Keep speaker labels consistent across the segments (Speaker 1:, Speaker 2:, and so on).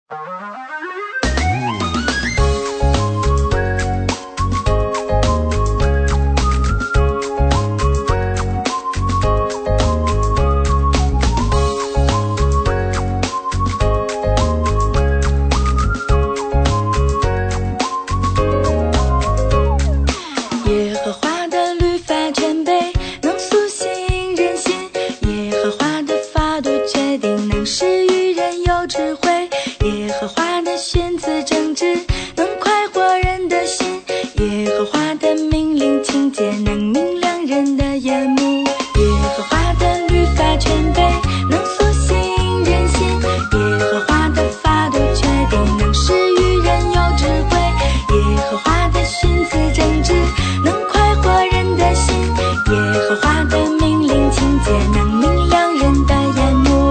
Speaker 1: 耶和华的律法全备，能苏醒人心。耶和华的法度确定，能使愚人有智慧。耶和华的训词正直，能快活人的心。耶和华的命令清洁，能明亮人的眼目。耶和华的律法全备，能苏醒人心。耶和华的法度确定，能使愚人有智慧。耶和华的训词正直，能快活人的心。耶和华的命令清洁，能明亮人的眼目。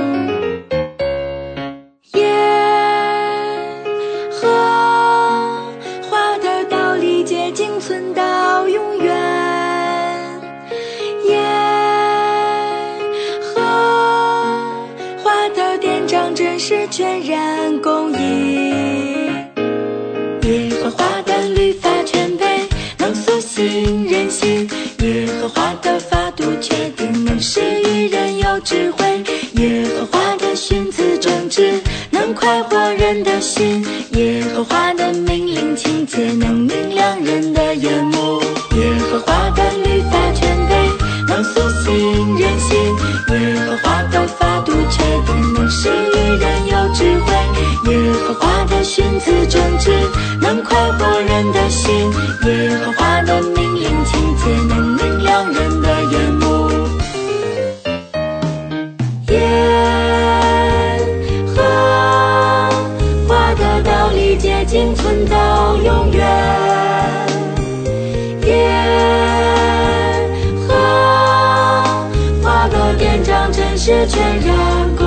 Speaker 1: 耶和华的道理洁净存到永远。耶和华的典章真实全然公义。耶和华的律法全备，能苏醒人心。耶和华的法度确定，能使愚人有智慧。耶和华的训词正直，能快活人的心。耶和华的命令清洁，能明亮人的眼目。耶和华的律法全备，能苏醒人心。耶和华的法度确定，能使愚人有智慧。耶和华的训词正直，能快活人的心。耶和华的命令清洁，能明亮人的眼目。耶和华的道理洁净存到永远。耶和华的典章真实全然